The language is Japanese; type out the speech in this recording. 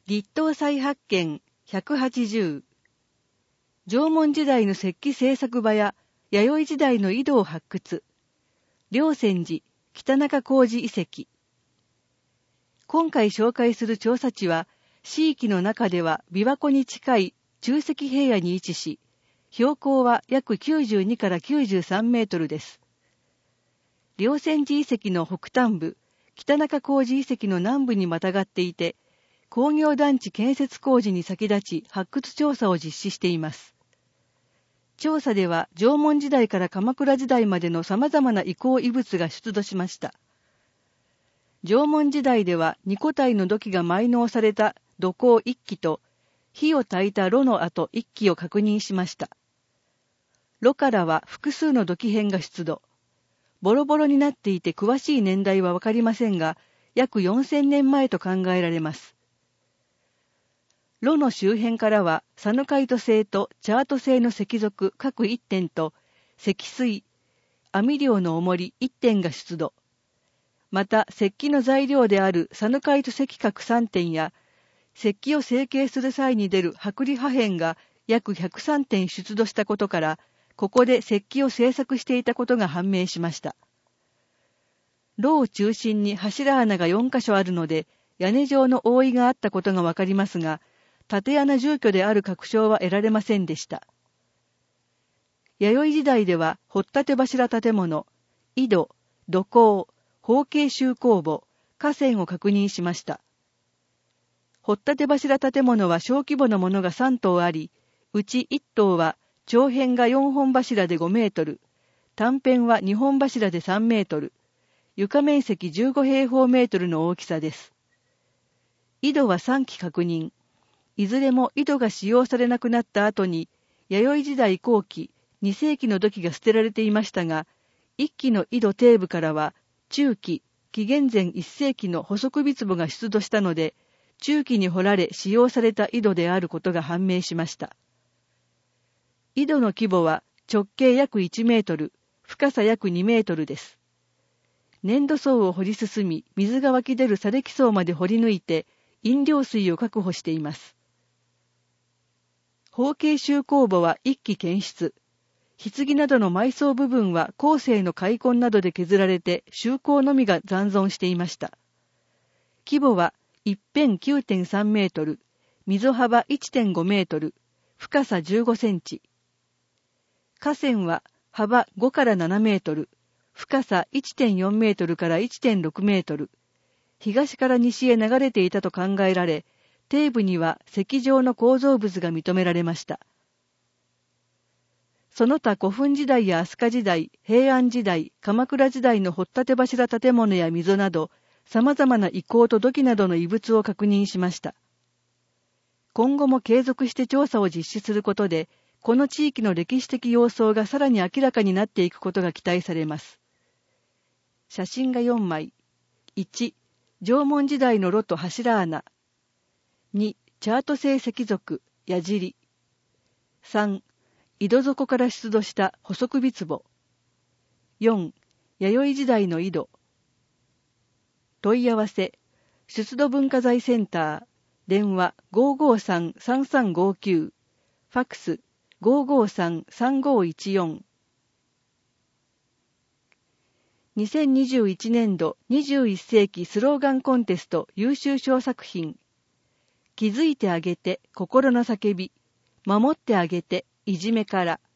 立東再発見180。縄文時代の石器製作場や弥生時代の井戸を発掘。霊泉寺、北中工事遺跡。今回紹介する調査地は、市域の中では琵琶湖に近い中石平野に位置し、標高は約92から93メートルです。霊泉寺遺跡の北端部、北中工事遺跡の南部にまたがっていて、工業団地建設工事に先立ち発掘調査を実施しています。調査では縄文時代から鎌倉時代までの様々な遺構遺物が出土しました。縄文時代では2個体の土器が埋納された土坑1基と火を焚いた炉の跡1基を確認しました。炉からは複数の土器片が出土。ボロボロになっていて詳しい年代はわかりませんが、約4000年前と考えられます。炉の周辺からはサヌカイト製とチャート製の石属各1点と石水、網漁の重り1点が出土。また石器の材料であるサヌカイト石核3点や石器を成形する際に出る剥離破片が約103点出土したことから、ここで石器を製作していたことが判明しました。炉を中心に柱穴が4カ所あるので、屋根状の覆いがあったことがわかりますが、縦穴住居である確証は得られませんでした。弥生時代では、掘立柱建物、井戸、土坑、包茎集工墓、河川を確認しました。掘立柱建物は小規模なものが3棟あり、うち1棟は長辺が4本柱で5メートル、短辺は2本柱で3メートル、床面積15平方メートルの大きさです。井戸は3基確認。いずれも井戸が使用されなくなった後に、弥生時代後期、2世紀の土器が捨てられていましたが、1基の井戸底部からは、中期、紀元前1世紀の細首壺が出土したので、中期に掘られ使用された井戸であることが判明しました。井戸の規模は直径約1メートル、深さ約2メートルです。粘土層を掘り進み、水が湧き出る砂礫層まで掘り抜いて、飲料水を確保しています。包茎集工墓は1基検出。棺などの埋葬部分は後世の開墾などで削られて集工のみが残存していました。規模は一辺 9.3 メートル、溝幅 1.5 メートル、深さ15センチ。河川は幅5から7メートル、深さ 1.4 メートルから 1.6 メートル。東から西へ流れていたと考えられ、底部には石状の構造物が認められました。その他古墳時代や飛鳥時代、平安時代、鎌倉時代の掘立柱建物や溝など、様々な遺構と土器などの遺物を確認しました。今後も継続して調査を実施することで、この地域の歴史的様相がさらに明らかになっていくことが期待されます。写真が4枚。1、縄文時代の炉と柱穴。2、チャート製石属、矢尻。3、井戸底から出土した細首壺。4、弥生時代の井戸。問い合わせ、出土文化財センター、電話 553-3359、ファックス 553-3514。2021年度21世紀スローガンコンテスト優秀賞作品。気づいてあげて心の叫び、守ってあげていじめから。